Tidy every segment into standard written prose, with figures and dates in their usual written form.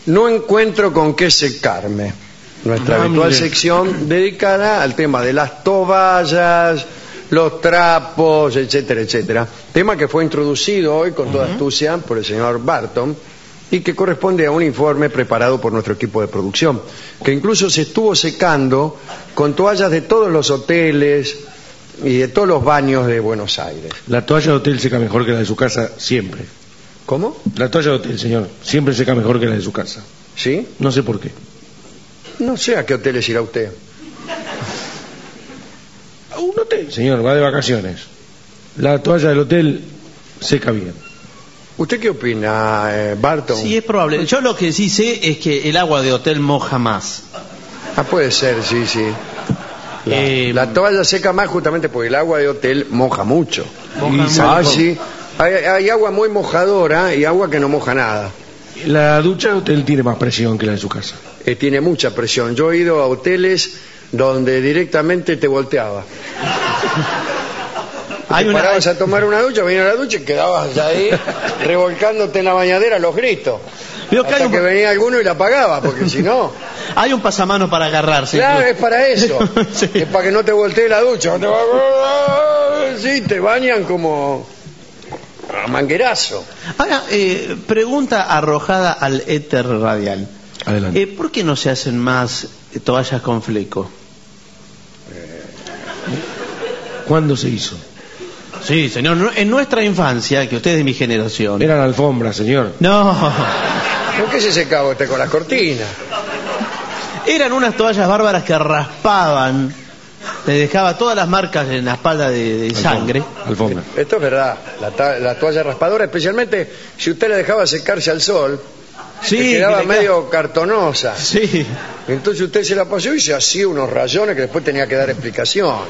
no encuentro con qué secarme. Nuestra habitual sección dedicada al tema de las toallas, los trapos, etcétera, etcétera. Tema que fue introducido hoy con toda astucia por el señor Barton y que corresponde a un informe preparado por nuestro equipo de producción, que incluso se estuvo secando con toallas de todos los hoteles y de todos los baños de Buenos Aires. La toalla de hotel seca mejor que la de su casa siempre. ¿Cómo? La toalla de hotel, señor, siempre seca mejor que la de su casa. ¿Sí? No sé por qué. No sé a qué hoteles irá usted. A un hotel, señor, va de vacaciones. La toalla del hotel seca bien. ¿Usted qué opina, Barton? Sí, es probable. Yo lo que sí sé es que el agua de hotel moja más. Ah, puede ser, sí, sí. La toalla seca más justamente porque el agua de hotel moja mucho. Sí. Hay agua muy mojadora y agua que no moja nada. La ducha de hotel tiene más presión que la de su casa. Tiene mucha presión. Yo he ido a hoteles donde directamente te volteaba. Te parabas a tomar una ducha, venía a la ducha y quedabas ahí revolcándote en la bañadera a los gritos. Hasta que venía alguno y la apagaba, porque si no... Hay un pasamano para agarrarse. Claro, es para eso. Sí. Es para que no te voltee la ducha. Sí, te bañan como a manguerazo. Ahora, pregunta arrojada al éter radial. Adelante. ¿Por qué no se hacen más toallas con fleco? ¿Cuándo se hizo? Sí, señor, en nuestra infancia, que usted es de mi generación. Era la alfombra, señor. No. ¿Por qué se secaba usted con las cortinas? Eran unas toallas bárbaras que raspaban, le dejaba todas las marcas en la espalda de sangre. Alfombra. Esto es verdad, la toalla raspadora, especialmente si usted la dejaba secarse al sol, sí, quedaba medio cartonosa. Sí. Entonces usted se la pasó y se hacía unos rayones que después tenía que dar explicaciones.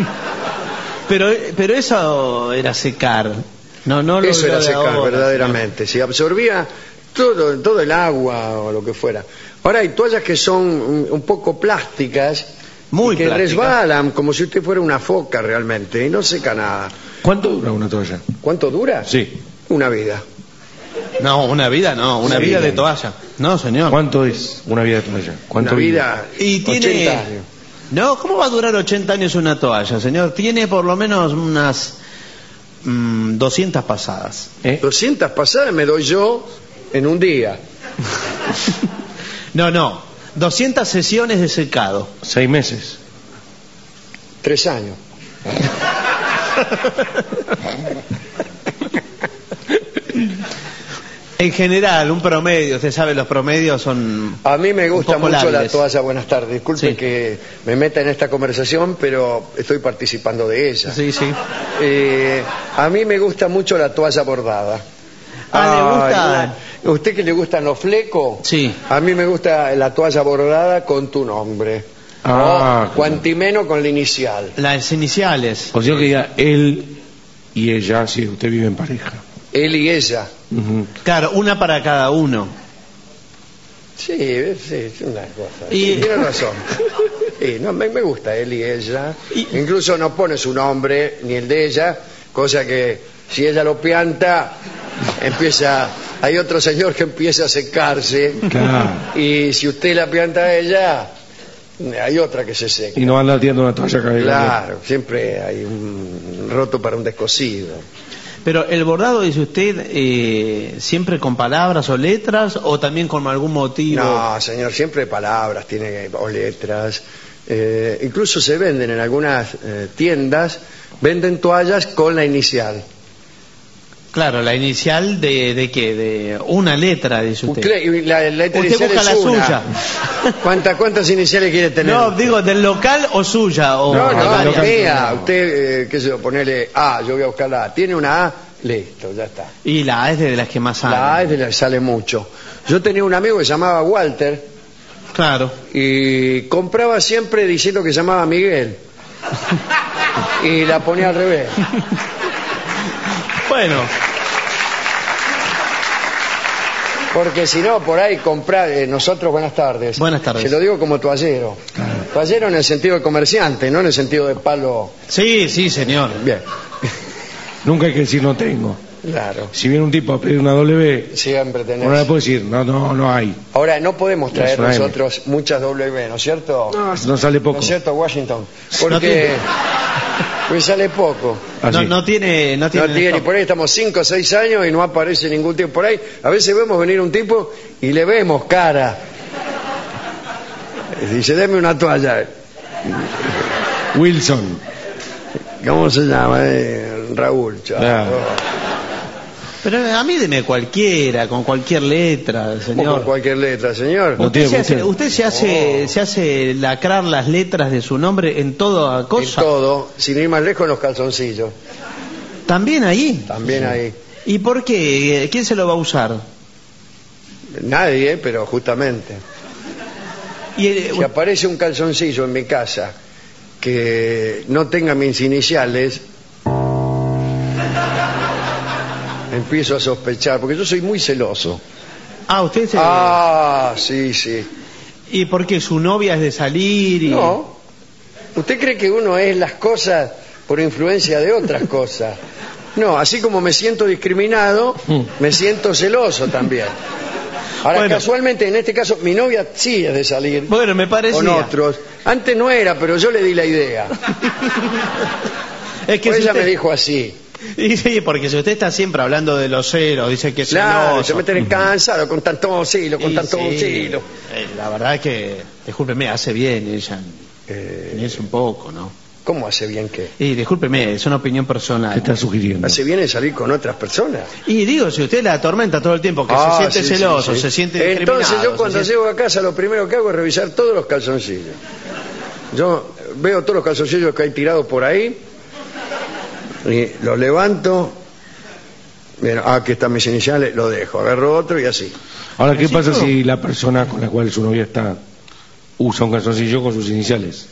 Pero eso era secar. No eso era secar, ahora, verdaderamente. Si absorbía todo el agua o lo que fuera. Ahora hay toallas que son un poco plásticas, muy y que plásticas, resbalan como si usted fuera una foca realmente y no seca nada. ¿Cuánto dura una toalla? ¿Cuánto dura? Sí. Una vida. No, una vida no, una vida de toalla. No, señor. ¿Cuánto es una vida de toalla? ¿Cuánto una vida? Y tiene 80 años. No, ¿cómo va a durar 80 años una toalla, señor? Tiene por lo menos unas 200 pasadas. 200 pasadas me doy yo en un día. No. 200 sesiones de secado. 6 meses. 3 años. En general, un promedio, usted sabe, los promedios son... A mí me gusta mucho lábiles. la toalla. Buenas tardes. Disculpe que me meta en esta conversación, pero estoy participando de ella. Sí. A mí me gusta mucho la toalla bordada. ¿Le gusta? ¿A usted que le gustan los flecos? Sí. A mí me gusta la toalla bordada con tu nombre. Cuantimeno con la inicial. Las iniciales. O sea que diga él y ella, si usted vive en pareja. Él y ella. Claro, una para cada uno. Sí, es una cosa. Tiene razón. Sí, no, me gusta él y ella. Incluso no pone su nombre ni el de ella, cosa que si ella lo pianta, hay otro señor que empieza a secarse. Claro. Y si usted la pianta a ella, hay otra que se seca. Y no anda tirando una toalla cada vez. Claro, siempre hay un roto para un descosido. Pero el bordado, dice usted, siempre con palabras o letras o también con algún motivo. No, señor, siempre palabras o letras. Incluso se venden en algunas tiendas, venden toallas con la inicial. Claro, la inicial de qué, de una letra, dice usted. La letra usted inicial busca es la una. suya. ¿Cuántas iniciales quiere tener? No, digo, ¿del local o suya? O no, mía. Usted, qué sé yo, ponele A, yo voy a buscar la A. Tiene una A, listo, ya está. Y la A es de las que más sale. La A es de las que sale mucho. Yo tenía un amigo que se llamaba Walter. Claro. Y compraba siempre diciendo que se llamaba Miguel. Y la ponía al revés. Bueno. Porque si no, por ahí comprar, nosotros, buenas tardes. Buenas tardes. Se lo digo como toallero. Toallero en el sentido de comerciante, no en el sentido de palo. Sí, señor. Bien. Nunca hay que decir no tengo. Claro. Si viene un tipo a pedir una W, Siempre tenés. no le puedo decir, no hay. Ahora, no podemos traer Es una M. nosotros muchas W, ¿no es cierto? No sale poco. ¿No es cierto, Washington? No Porque tiene- pues sale poco. Así. No tiene No tiene, y por ahí estamos 5 o 6 años y no aparece ningún tipo por ahí. A veces vemos venir un tipo y le vemos cara. Dice, deme una toalla. Wilson. ¿Cómo se llama? Raúl. Chao. Claro. Pero a mí deme cualquiera, con cualquier letra, Con señor. cualquier letra, señor. No tiene cuestión. Usted se hace lacrar las letras de su nombre en toda En cosa. todo, sin ir más lejos, en los calzoncillos. También ahí. También ahí. ¿Y por qué? ¿Quién se lo va a usar? Nadie, pero justamente. Y, Si aparece un calzoncillo en mi casa que no tenga mis iniciales, empiezo a sospechar, porque yo soy muy celoso. usted se... Sí, sí. ¿Y por qué su novia es de salir? Y... No. ¿Usted cree que uno es las cosas por influencia de otras cosas? No, así como me siento discriminado, me siento celoso también. Ahora, Bueno. casualmente, en este caso, mi novia sí es de salir Bueno, me parecía. con otros. Antes no era, pero yo le di la idea. Es que Pues si ella usted- me dijo así. Y sí, porque si usted está siempre hablando de los celos, dice que es Claro, celoso. se me tiene cansado con tanto celo, con Y tanto sí, celo. la verdad es que, discúlpeme, hace bien ella. Es un poco, ¿no? ¿Cómo hace bien que? Y discúlpeme, es una opinión ¿Qué personal. está sugiriendo? ¿Hace bien en salir con otras personas? Y digo, si usted la atormenta todo el tiempo, que se siente Sí, celoso, sí, sí. se siente discriminado. Entonces yo cuando se siente- llego a casa lo primero que hago es revisar todos los calzoncillos. Yo veo todos los calzoncillos que hay tirados por ahí y los levanto. Bien, aquí están mis iniciales, lo dejo, agarro otro y así. Ahora, ¿qué ¿Sí, pasa todo? si la persona con la cual su novia está usa un calzoncillo con sus iniciales?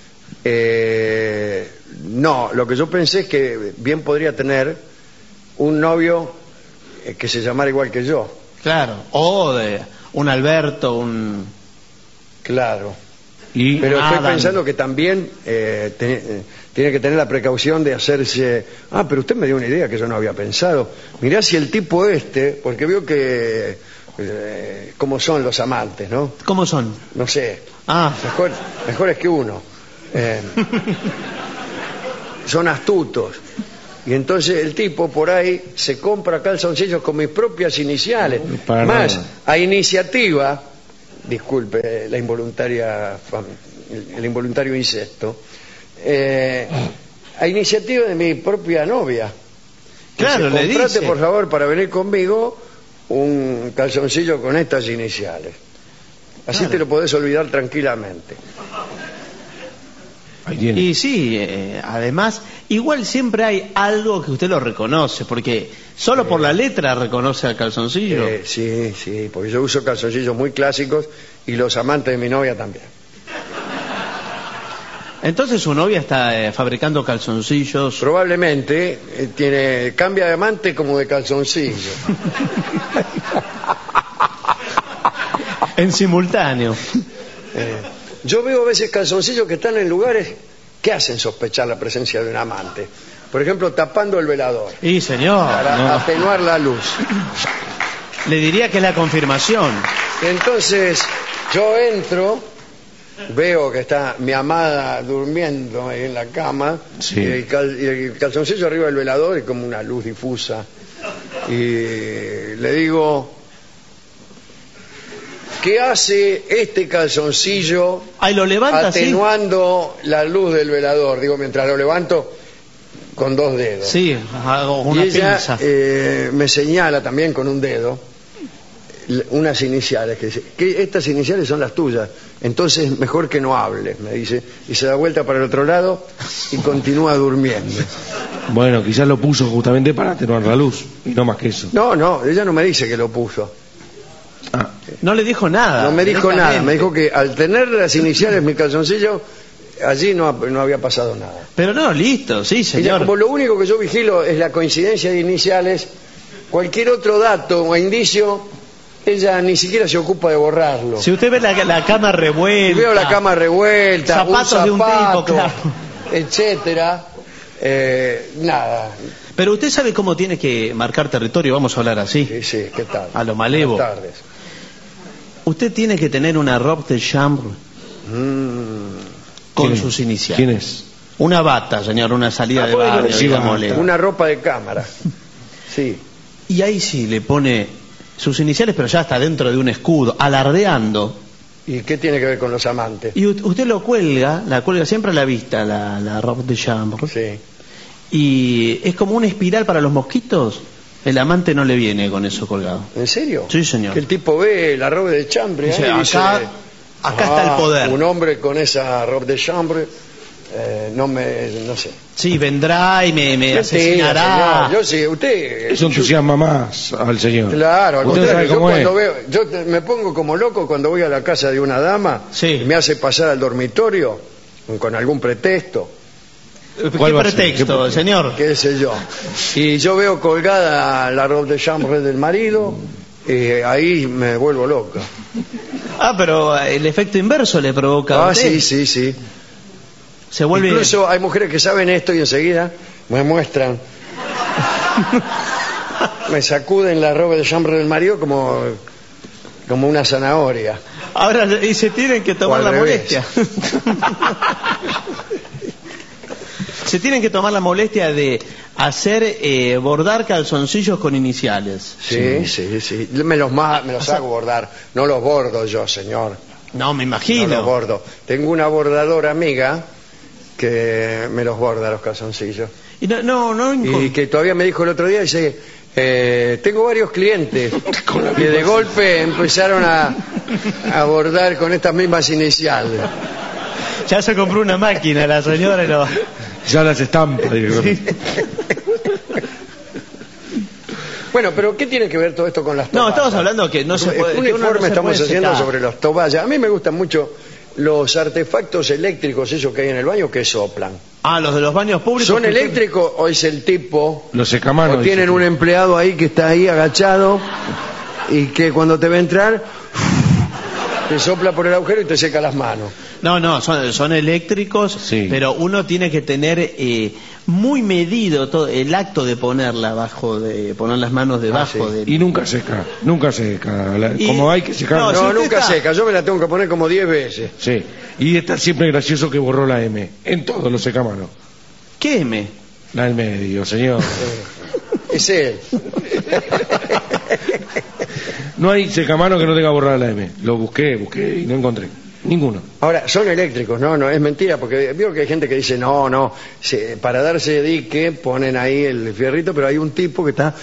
No, lo que yo pensé es que bien podría tener un novio que se llamara igual que yo. Claro, o de un Alberto, un... Claro. Y Pero estoy Adam. pensando que también tiene que tener la precaución de hacerse... pero usted me dio una idea que yo no había pensado. Mirá si el tipo porque veo que... cómo son los amantes, ¿no? ¿Cómo son? No sé, Ah, mejores que uno. Son astutos. Y entonces el tipo por ahí se compra calzoncillos con mis propias iniciales. Para Más, nada. a iniciativa, disculpe el involuntario incesto, a iniciativa de mi propia novia. Claro, Dice, le comprate dice. por favor para venir conmigo un calzoncillo con estas iniciales. Así Claro. te lo podés olvidar tranquilamente. ahí tiene. y sí, además, igual siempre hay algo que usted lo reconoce, porque solo por la letra reconoce al calzoncillo. Sí, sí, porque yo uso calzoncillos muy clásicos y los amantes de mi novia también. Entonces su novia está fabricando calzoncillos. Probablemente cambia de amante como de calzoncillo. En simultáneo. Yo veo a veces calzoncillos que están en lugares que hacen sospechar la presencia de un amante. Por ejemplo, tapando el velador Y señor, para no. atenuar la luz. Le diría que es la confirmación. Entonces yo entro, veo que está mi amada durmiendo ahí en la cama, Sí. y el calzoncillo arriba del velador y como una luz difusa. Y le digo, ¿qué hace este calzoncillo Ahí lo levanta así. atenuando la luz del velador? Digo, mientras lo levanto con 2 dedos. Sí, hago Y una ella pinza. me señala también con un dedo unas iniciales que dice que estas iniciales son las tuyas, entonces mejor que no hables, me dice, y se da vuelta para el otro lado y continúa durmiendo. Bueno, quizás lo puso justamente para atenuar la luz, y no más que eso. No, ella no me dice que lo puso, Ah, No le dijo nada. no me dijo nada, directamente. me dijo que al tener las iniciales mi calzoncillo allí no había pasado nada. Pero no, listo, sí, Ella, señor. como lo único que yo vigilo es la coincidencia de iniciales, cualquier otro dato o indicio ella ni siquiera se ocupa de borrarlo. Si usted ve la cama Y revuelta. veo la cama revuelta, Zapatos de un tipo, claro. etcétera, nada. Pero usted sabe cómo tiene que marcar territorio, vamos a hablar así. Sí, sí, ¿qué tal? A lo malevo. Buenas tardes. Usted tiene que tener una robe de chambre con ¿Quién sus iniciales. ¿Quién es? Una bata, señor, una salida de bueno, barrio, sí, digámosle. Una ropa de cámara. Sí. Y ahí sí le pone sus iniciales, pero ya está dentro de un escudo, alardeando. ¿Y qué tiene que ver con los amantes? Y usted lo cuelga, la cuelga siempre a la vista, la robe de chambre. Sí. Y es como una espiral para los mosquitos. El amante no le viene con eso colgado. ¿En serio? Sí, señor. Que el tipo ve la robe de chambre. Dice, ahí y acá está el poder. Un hombre con esa robe de chambre, no sé. Sí, vendrá y me Mentira, asesinará. señor. Yo sí, usted... Eso entusiasma más al señor. Claro, al Usted contrario, sabe yo cómo es. cuando veo, me pongo como loco cuando voy a la casa de una dama Sí. y me hace pasar al dormitorio con algún pretexto, ¿Qué ¿Cuál va a ser? pretexto, ¿Qué- señor? qué sé yo. Y yo veo colgada la robe de chambre del marido, ahí me vuelvo loco. Ah, pero el efecto inverso le provoca a Ah, usted. sí. Se vuelve... Incluso hay mujeres que saben esto y enseguida me muestran. Me sacuden la robe de chambre del marido como una zanahoria. Ahora, y se tienen que tomar O al la revés. molestia. Se tienen que tomar la molestia de hacer bordar calzoncillos con iniciales. Sí. Me los hago bordar. No los bordo yo, señor. No, me No imagino. los bordo. Tengo una bordadora amiga que me los borda los calzoncillos. Y no Y que todavía me dijo el otro día, dice, tengo varios clientes que de golpe empezaron a bordar con estas mismas iniciales. Ya se compró una máquina la señora y lo... Ya las estampa. Digo. Bueno, pero ¿qué tiene que ver todo esto con las No, toallas? estamos hablando que no se puede... Un que uno no informe se estamos puede haciendo secar. sobre las toallas. A mí me gustan mucho los artefactos eléctricos, esos que hay en el baño, que soplan. Ah, los de los baños públicos... ¿Son que usted- eléctricos o es el tipo? Los secamanos. ¿O tienen un empleado ahí que está ahí agachado y que cuando te ve entrar te sopla por el agujero y te seca las manos? No, son eléctricos, Sí. pero uno tiene que tener muy medido todo el acto de ponerla poner las manos debajo sí. de... Y nunca seca. Y- Como hay que secar. No, No, si usted nunca está- seca. Yo me la tengo que poner como 10 veces. Sí. Y está siempre gracioso que borró la M. En todos los secamanos. ¿Qué M? La del medio, señor. Es él. No hay secamano que no tenga borrada la M. Lo busqué y no encontré. Ninguno. Ahora, son eléctricos, no, es mentira, porque veo que hay gente que dice, no, para darse dique ponen ahí el fierrito, pero hay un tipo que está...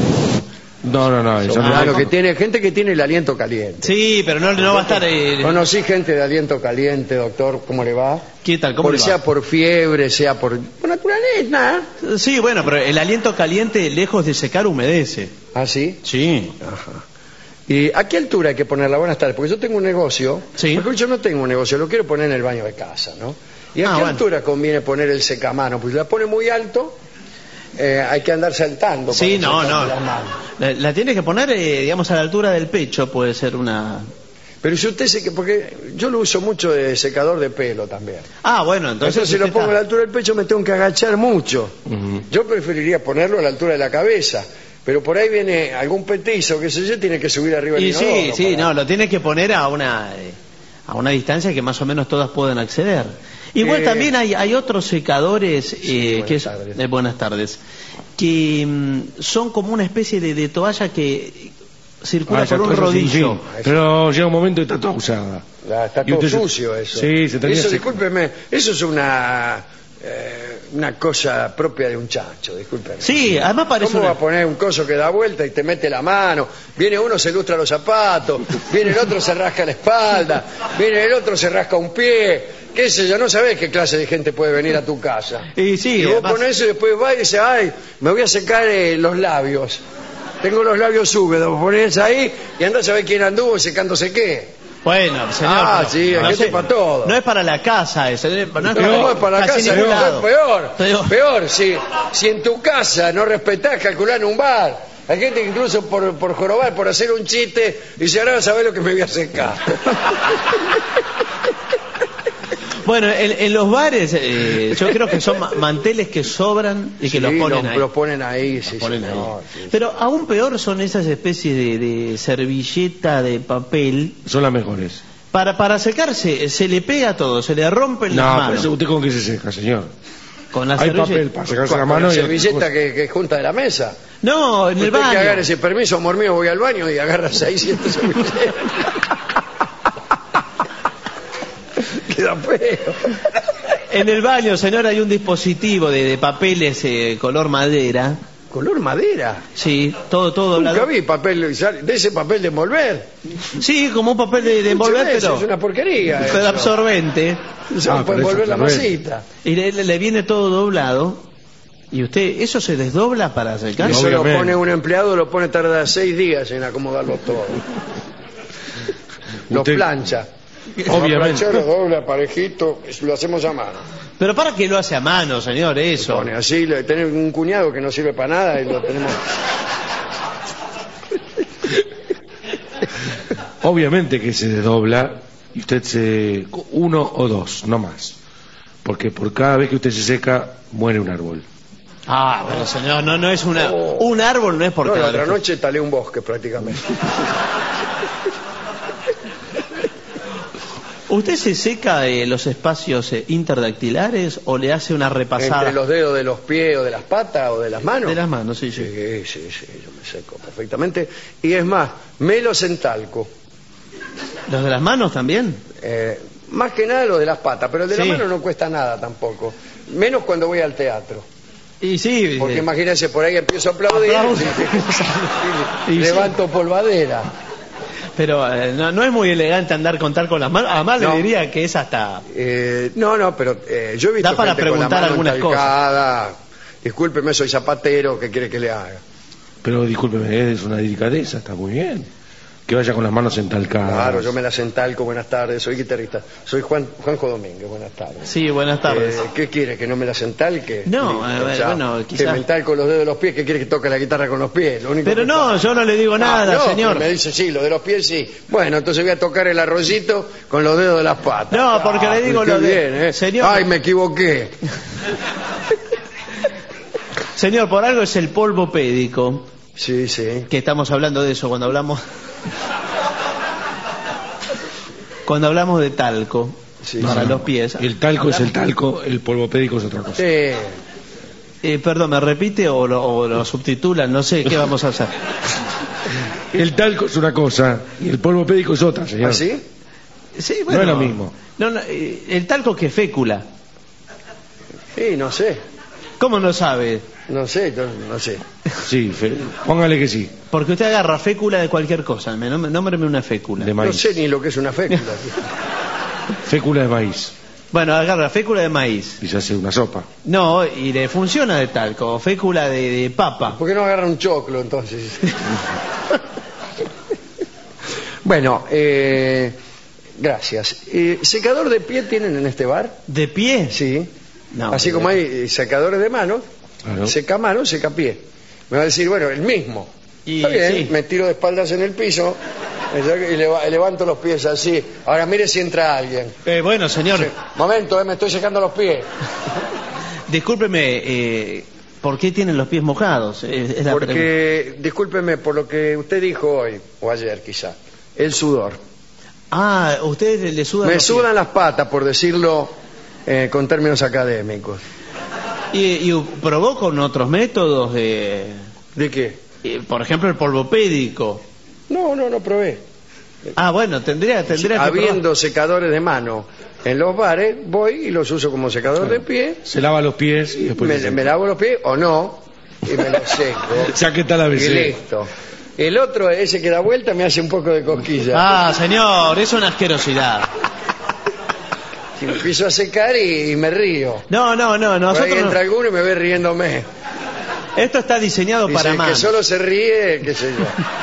No. Eso no. Claro, que tiene gente que tiene el aliento caliente. Sí, pero no va a estar... Conocí gente de aliento caliente, doctor, ¿cómo le va? ¿Qué tal? ¿Cómo le va? Sea por fiebre, sea por naturaleza. Sí, bueno, pero el aliento caliente, lejos de secar, humedece. ¿Ah, sí? Sí. Ajá. ¿Y a qué altura hay que ponerla? Buenas tardes, porque yo tengo un negocio. Sí. Porque yo no tengo un negocio, lo quiero poner en el baño de casa, ¿no? ¿Y a qué bueno. altura conviene poner el secamano? Pues si la pone muy alto, hay que andar saltando. Sí, para no. secarse las manos. La tiene que poner, digamos, a la altura del pecho, puede ser una... Pero si usted se... Porque yo lo uso mucho de secador de pelo también. Ah, bueno, Entonces si lo usted pongo a la está- altura del pecho me tengo que agachar mucho. Ujú. Yo preferiría ponerlo a la altura de la cabeza. Pero por ahí viene algún petizo, que sé yo, tiene que subir arriba del Y inodoro sí, para- lo tiene que poner a una distancia que más o menos todas pueden acceder. Igual también hay otros secadores buenas tardes. buenas tardes, que son como una especie de toalla que circula esa por un cosa sin rodillo. fin. Pero llega un momento y está toda usada. Está Y todo usted se- sucio eso. Sí, se tenía Eso, que- discúlpeme, eso es una cosa propia de un chancho, discúlpeme. Sí, además parece ¿Cómo una- va a poner un coso que da vuelta y te mete la mano? Viene uno, se lustra los zapatos, viene el otro, se rasca la espalda, viene el otro, se rasca un pie, qué sé yo, no sabés qué clase de gente puede venir a tu casa. Y sí, Y vos además- pones eso y después vas y dices, ay, me voy a secar los labios. Tengo los labios húmedos, vos ponés ahí y andás a ver quién anduvo secándose qué. Bueno, señor. Ah, pero sí, hay gente para todo. No es para la casa ese, no es No, es para la casi casa, ningún no, lado. es peor, si en tu casa no respetás calcular un bar. Hay gente que incluso por jorobar, por hacer un chiste, dice, ahora vas a ver lo que me voy a secar. Bueno, en los bares yo creo que son manteles que sobran y que los ponen ahí. Los ponen ahí, sí, ponen ahí. sí. Pero aún peor son esas especies de servilleta de papel. Son las mejores. Para secarse, se le pega todo, se le rompen las No, manos. pero ¿usted con qué se seca, señor? Con la Hay servilleta. papel para secarse la Con mano la y servilleta que junta de la mesa. No, en el Usted baño. que agarre ese permiso, amor mío, voy al baño y agarra 600 servilletas. Queda feo. En el baño, señor, hay un dispositivo de papeles color madera. ¿Color madera? Sí, todo doblado. Nunca vi papel, de ese papel de envolver. Sí, como un papel de envolver, Muchas veces, pero, es una porquería. pero eso. absorbente. Eso para pero envolver eso la absorbente. masita. Y le viene todo doblado. Y usted, ¿eso se desdobla para secar? Eso lo Obviamente. pone un empleado, lo pone tarda 6 días en acomodarlo todo. Lo Usted- plancha. Obviamente. Lo dobla parejito, lo hacemos a mano. Pero ¿para qué lo hace a mano, señor, eso? Pone así, tenemos un cuñado que no sirve para nada y lo tenemos. Obviamente que se desdobla y usted se... uno o dos, no más. Porque por cada vez que usted se seca, muere un árbol. Ah, pero señor, no es una... Un árbol no es por No, la cada otra vez. noche talé un bosque prácticamente. ¿Usted se seca los espacios interdactilares o le hace una repasada? Entre los dedos de los pies o de las patas o de las manos. De las manos, sí, sí. Sí, yo me seco perfectamente. Y es más, me los entalco. ¿Los de las manos también? Más que nada los de las patas, pero el de Sí. la mano no cuesta nada tampoco. Menos cuando voy al teatro. Y sí. Porque imagínense, por ahí empiezo a aplaudir Aplauso. y Y sí. levanto polvadera. Pero no es muy elegante andar con las manos. Además No. le diría que es hasta... No, pero yo he visto Da para gente con la preguntar mano algunas entalcada. Discúlpeme, soy zapatero, ¿qué quiere que le haga? Pero discúlpeme, es una delicadeza, está muy bien. Que vaya con las manos entalcadas. Claro, yo me las entalco, buenas tardes, soy guitarrista. Soy Juanjo Domínguez, buenas tardes. Sí, buenas tardes. ¿Qué quiere, que no me las entalque? No, Listo, chao. bueno, Que quizás- me entalco los dedos de los pies, ¿qué quiere que toque la guitarra con los pies? Lo único Pero que no, pasa. yo no le digo nada, No, señor. Me dice, sí, lo de los pies sí. Bueno, entonces voy a tocar el arroyito con los dedos de las patas. No, porque le digo qué lo de... bien, ¿eh? Señor, Ay, me equivoqué. señor, por algo es el polvo pédico, Sí, sí. que estamos hablando de eso cuando hablamos... Cuando hablamos de talco Sí, para sí. los pies. El talco es el talco, el polvo pédico es otra cosa. Sí. Perdón, ¿me repite o lo subtitulan? No sé, ¿qué vamos a hacer? El talco es una cosa y el polvo pédico es otra, señor. ¿Así? Sí, No es lo mismo. No, el talco que fécula. Sí, no sé. ¿Cómo no sabe? No sé, no sé. Sí, póngale que sí, Porque usted agarra fécula de cualquier cosa. Nómbreme una fécula. de No maíz. sé ni lo que es una fécula. Fécula de maíz Bueno, agarra fécula de maíz. y se hace una sopa. No, y le funciona de talco. Fécula de papa. ¿Por qué no agarra un choclo entonces? Bueno, gracias. ¿Secador de pie tienen en este bar? ¿De pie? Sí. No, Así como hay secadores de manos, Claro. seca mano, seca pie. Me va a decir, bueno, el mismo. Y Está bien, sí. me tiro de espaldas en el piso y levanto los pies así. Ahora mire si entra alguien. Bueno, señor, Sí. Momento, me estoy secando los pies. discúlpeme, ¿por qué tienen los pies mojados? Es la pregunta. Porque, discúlpeme por lo que usted dijo hoy, o ayer quizá, el sudor. Ah, ¿ustedes le sudan Me los sudan las patas, por decirlo con términos académicos. pies? ¿Y probó con otros métodos? ¿De qué? Por ejemplo, el polvo pédico. No probé. Ah, bueno, tendría que Habiendo secadores de mano en los bares, voy y los uso como secador de pie. Se lava los pies y después... Me lavo los pies o no y me los seco. Ya que está la Y BC. listo. El otro, ese que da vuelta, me hace un poco de cosquilla. Ah, señor, es una asquerosidad. Y me empiezo a secar y me río. No, Por ahí nosotros no. entra alguno y me ve riéndome. Esto está diseñado Dice, para el que más. solo se ríe, qué sé yo.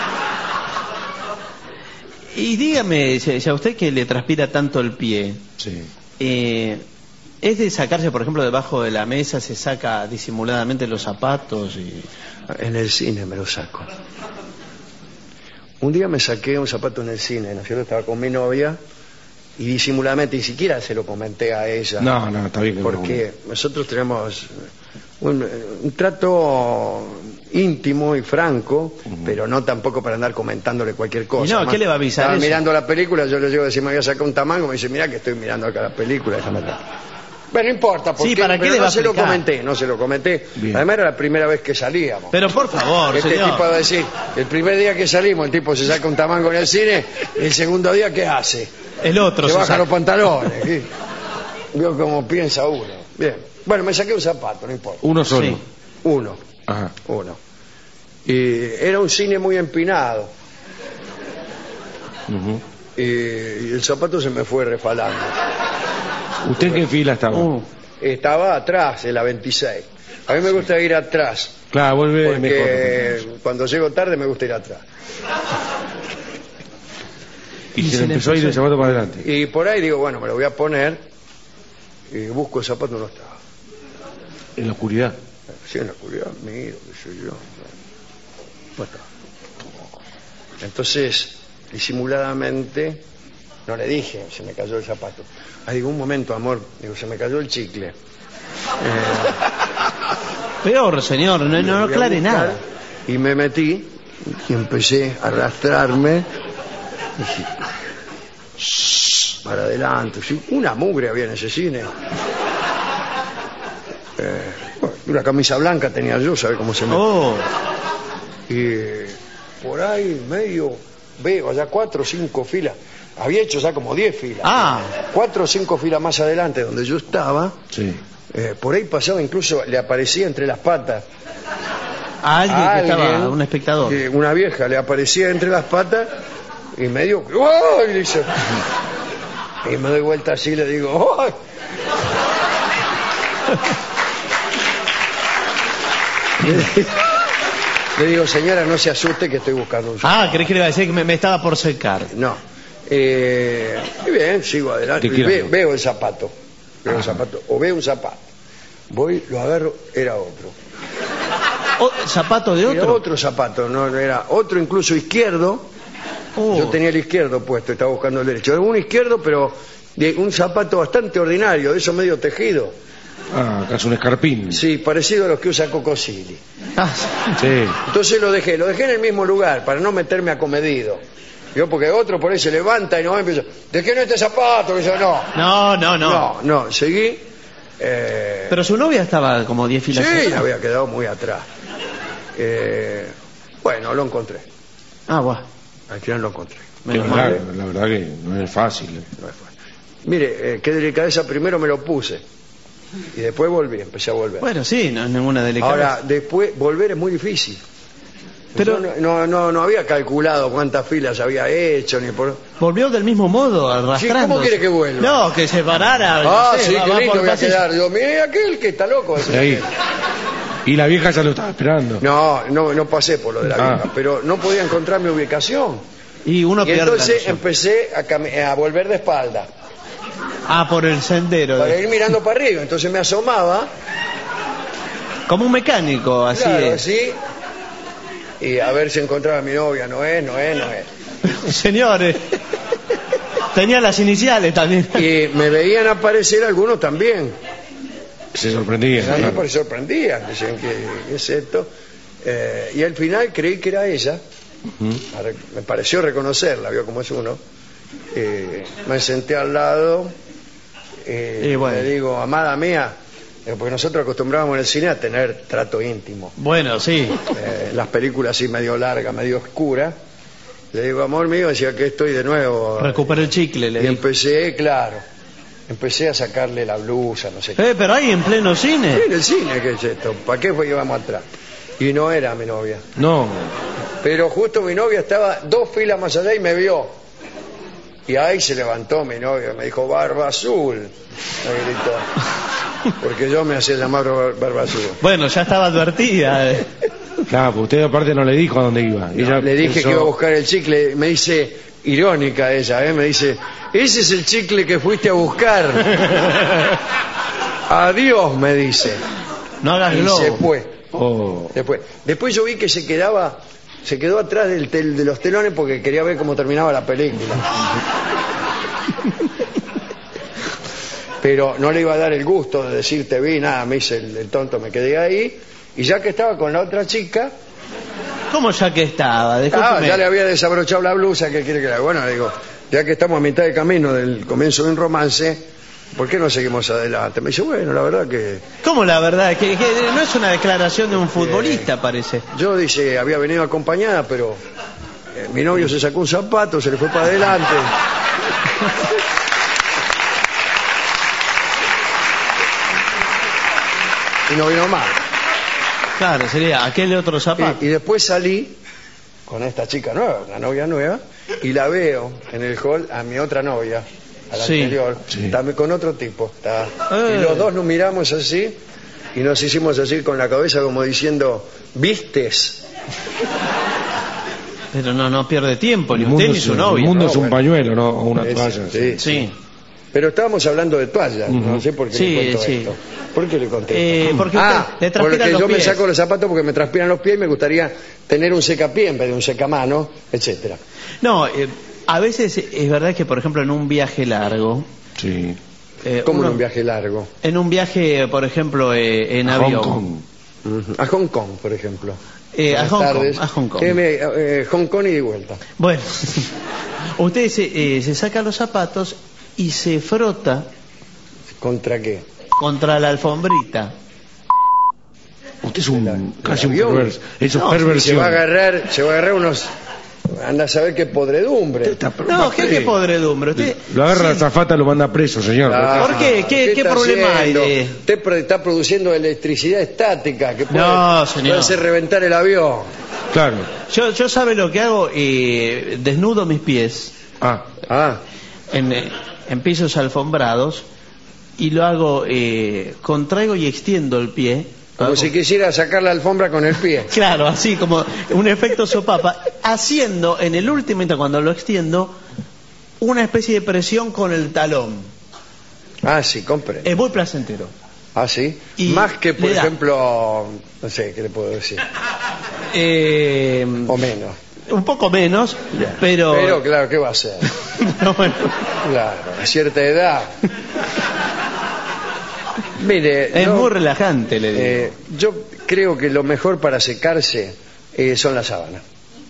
Y dígame, ya usted que le transpira tanto el pie, Sí. ¿es de sacarse, por ejemplo, debajo de la mesa, se saca disimuladamente los zapatos? En el cine me lo saco. Un día me saqué un zapato en el cine, ¿no es cierto? Estaba con mi novia y disimuladamente, ni siquiera se lo comenté a ella. No, está bien. Porque nosotros tenemos un trato íntimo y franco, pero no tampoco para andar comentándole cualquier cosa. Y no, ¿qué le va a avisar Estaba eso? mirando la película, yo le llego a decir, me voy a sacar un tamango, me dice, mira que estoy mirando acá la película, déjame acá. Bueno, no importa, porque Sí, ¿para qué pero le va no a se lo explicar? no se lo comenté. Bien. Además era la primera vez que salíamos. Pero por favor, Este señor. tipo va a decir, el primer día que salimos, el tipo se saca un tamango en el cine, el segundo día, ¿qué hace? El otro Se se baja saca. los pantalones. ¿Sí? Vio cómo piensa uno. Bien. Bueno, me saqué un zapato, no importa. Uno solo. Sí. Uno. Ajá. Uno. Y era un cine muy empinado. Ujú. Y el zapato se me fue refalando. ¿Usted en qué fila estaba? Estaba atrás, en la 26. A mí me gusta ir atrás. Claro, vuelve mejor. Porque cuando llego tarde me gusta ir atrás. Y se le empezó a ir el zapato para adelante. Y por ahí digo, bueno, me lo voy a poner. Y busco el zapato, no estaba. En la oscuridad. Sí, en la oscuridad, miro, qué sé yo. No estaba. Entonces, disimuladamente, no le dije, se me cayó el zapato. Ah, digo, un momento, amor, digo, se me cayó el chicle. Peor, señor, no Lo voy a aclare buscar. nada. Y me metí y empecé a arrastrarme. Dije, para adelante. Sí, una mugre había en ese cine. Una camisa blanca tenía yo, ¿sabe cómo se me... Oh, Y por ahí medio veo allá 4 o 5 filas. Había hecho ya como 10 filas. Ah. 4 o 5 filas más adelante donde yo estaba. Sí. Por ahí pasaba, incluso le aparecía entre las patas a alguien a que estaba, alguien, un espectador. una vieja le aparecía entre las patas y medio ¡ay! Dice, y me doy vuelta así y le digo ¡ay! Le digo, señora, no se asuste que estoy buscando un zapato. Ah, ¿crees que le iba a decir que me estaba por secar? No. Y bien, sigo adelante. Te quiero. Veo el zapato. Veo el zapato. O veo un zapato. Voy, lo agarro, era otro. Oh, ¿zapato de Era otro? otro zapato, no era otro incluso izquierdo. Oh. Yo tenía el izquierdo puesto, estaba buscando el derecho. Era un izquierdo, pero de un zapato bastante ordinario, de eso medio tejido. Ah, casi un escarpín. Sí, parecido a los que usa Coco Silly. Ah, Sí. Entonces lo dejé en el mismo lugar para no meterme acomedido. Yo, porque otro por ahí se levanta y no empieza, dejé en este zapato, que yo no. No, seguí. Pero su novia estaba como 10 filas. Sí, atrás. había quedado muy atrás. Bueno, lo encontré. Ah, guau. Al final lo encontré. Menos Qué mal. raro, la verdad que no es fácil. No es fácil. Mire, qué delicadeza, primero me lo puse y después volví, empecé a volver. Bueno, sí, no es ninguna delicadeza. Ahora, después volver es muy difícil. Pero- Yo no había calculado cuántas filas había hecho ni por... Volvió del mismo modo, arrastrando. ¿cómo quiere que vuelva? No, que se parara. Ah, no sé, sí, va qué lindo por voy a pasillo. quedar. Yo, mire aquel que está loco. Ahí. Y la vieja ya lo estaba esperando. No pasé por lo de la Ah. vieja, pero no podía encontrar mi ubicación. Y uno Y pierde la entonces noción. empecé a volver de espalda, Ah, por el sendero. para ir mirando para arriba. Entonces me asomaba, Como un mecánico, así claro, es. así, y a ver si encontraba a mi novia. No es. Señores, tenía las iniciales también. Y me veían aparecer algunos también. Se sorprendía. A mí claro. me sorprendían, decían ¿qué es esto? Y al final creí que era ella. Ujú. Me pareció reconocerla, vio cómo es uno. Me senté al lado Y bueno. le digo, amada mía, porque nosotros acostumbrábamos en el cine a tener trato íntimo. Bueno, sí. Las películas así medio largas, medio oscuras. Le digo, amor mío, decía que estoy de nuevo. Recupera el chicle, le Y digo. empecé a sacarle la blusa, no sé qué. Pero ahí en pleno cine. En el cine, ¿qué es esto? ¿Para qué fue que íbamos atrás? Y no era mi novia. No. Pero justo mi novia estaba 2 filas más allá y me vio. Y ahí se levantó mi novia, me dijo, Barba Azul, me gritó. Porque yo me hacía llamar Barba Azul. Bueno, ya estaba advertida. Claro, porque usted aparte no le dijo a dónde iba. Ella Le dije pensó- que iba a buscar el chicle, me dice, irónica ella, me dice, ese es el chicle que fuiste a buscar. Adiós, me dice. No hagas Y globo. se fue. Oh. Después yo vi que se quedó atrás de los telones porque quería ver cómo terminaba la película. pero no le iba a dar el gusto de decirte vi, nada, me hice el tonto, me quedé ahí, y ya que estaba con la otra chica... ¿Cómo ya que estaba? Ya le había desabrochado la blusa, ¿qué quiere que le haga? Bueno, le digo, ya que estamos a mitad de camino del comienzo de un romance, ¿por qué no seguimos adelante? Me dice, bueno, la verdad que... ¿Cómo la verdad? Que no es una declaración de un futbolista, parece. Yo, dice, había venido acompañada, pero mi novio se sacó un zapato, se le fue para adelante. Y no vino más. Claro, sería aquel otro zapato. Y después salí con esta chica nueva, una novia nueva, y la veo en el hall a mi otra novia, a la anterior, también con otro tipo. Y los dos nos miramos así y nos hicimos así con la cabeza como diciendo, ¿vistes? Pero no pierde tiempo, ni usted ni su novia. El mundo es un pañuelo, no una toalla. Sí. Pero estábamos hablando de toallas, no sé por qué le cuento esto. ¿Por qué le conté esto? Porque le transpiran porque los yo pies. me saco los zapatos porque me transpiran los pies y me gustaría tener un secapié en vez de un secamano, etcétera. No, a veces es verdad que, por ejemplo, en un viaje largo... Sí. ¿Cómo en un viaje largo? En un viaje, por ejemplo, en avión. Hong Kong. A Hong Kong, por ejemplo. A Hong Kong. Hong Kong y de vuelta. Bueno, usted se saca los zapatos y se frota. ¿Contra qué? Contra la alfombrita. Usted es casi un perverso. Eso es perversión. Se va a agarrar unos... Anda a saber qué podredumbre. No, ¿qué podredumbre? Usted lo agarra la azafata y lo manda preso, señor. ¿Por qué? ¿Qué problema hay de...? Usted está produciendo electricidad estática que puede hacer reventar el avión. Claro. Yo ¿sabe lo que hago? Desnudo mis pies. En pisos alfombrados y lo hago, contraigo y extiendo el pie. Como si quisiera sacar la alfombra con el pie. Claro, así como un efecto sopapa, haciendo en el último momento cuando lo extiendo una especie de presión con el talón. Sí, comprendo. Es muy placentero. Sí. Y más que, por ejemplo, no sé, ¿qué le puedo decir? O menos. Un poco menos, pero... Pero, claro, ¿qué va a hacer? Bueno. Claro, a cierta edad... Mire, es muy relajante, le digo. Yo creo que lo mejor para secarse son las sábanas.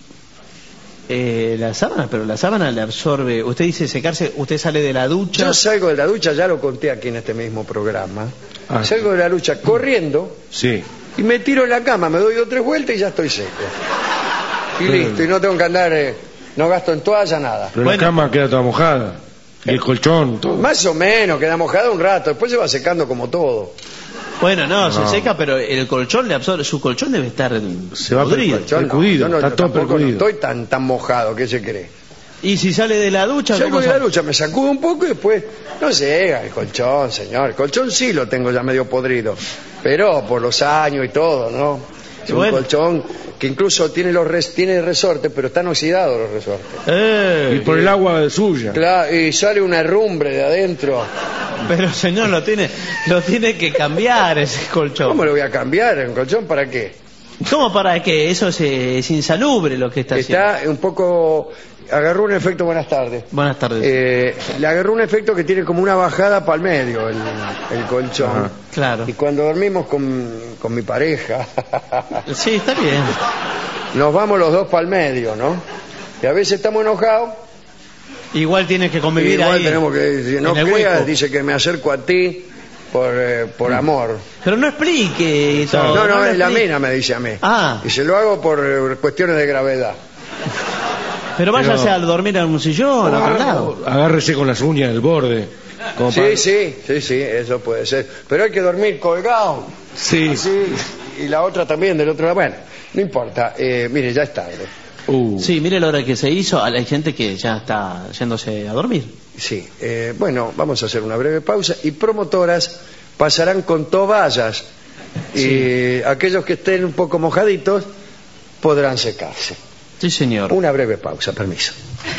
La sábana, pero la sábana le absorbe. Usted dice secarse, usted sale de la ducha. Yo salgo de la ducha, ya lo conté aquí en este mismo programa. Salgo de la ducha corriendo y me tiro en la cama, me doy 2 o 3 vueltas y ya estoy seco. Y listo, y no tengo que andar, no gasto en toalla, nada. Pero la cama queda toda mojada. Y el colchón, todo. Más o menos, queda mojada un rato, después se va secando como todo. Bueno, se seca, pero el colchón le absorbe, su colchón debe estar se va percudido, está todo percudido. No estoy tan mojado, ¿qué se cree? Y si sale de la ducha... Salgo de la ducha, me sacudo un poco y después... No sé, el colchón, señor. El colchón sí lo tengo ya medio podrido, pero por los años y todo, ¿no? Es un colchón que incluso tiene resortes, pero están oxidados los resortes. Y por el agua suya. Claro, y sale una herrumbre de adentro. Pero señor, lo tiene que cambiar ese colchón. ¿Cómo lo voy a cambiar? ¿Un colchón para qué? ¿Cómo para qué? Eso es insalubre lo que está haciendo. Está un poco... Agarró un efecto, buenas tardes. Buenas tardes. Le agarró un efecto que tiene como una bajada para el medio el colchón. Claro. Y cuando dormimos con mi pareja... Sí, está bien. Nos vamos los dos para el medio, ¿no? Y a veces estamos enojados. Igual tienes que convivir igual ahí. Tenemos que... Si no creas, dice que me acerco a ti por amor. Pero no explique eso. No, es la mina, me dice a mí. Y se lo hago por cuestiones de gravedad. Pero váyase a dormir en un sillón, a otro lado. Agárrese con las uñas del borde. Sí, eso puede ser. Pero hay que dormir colgado. Sí. Así, y la otra también del otro lado. Bueno, no importa. Mire, ya es tarde. Sí, mire la hora que se hizo. Hay gente que ya está yéndose a dormir. Sí. Bueno, vamos a hacer una breve pausa. Y promotoras pasarán con toallas. Y aquellos que estén un poco mojaditos podrán secarse. Sí, señor. Una breve pausa, permiso.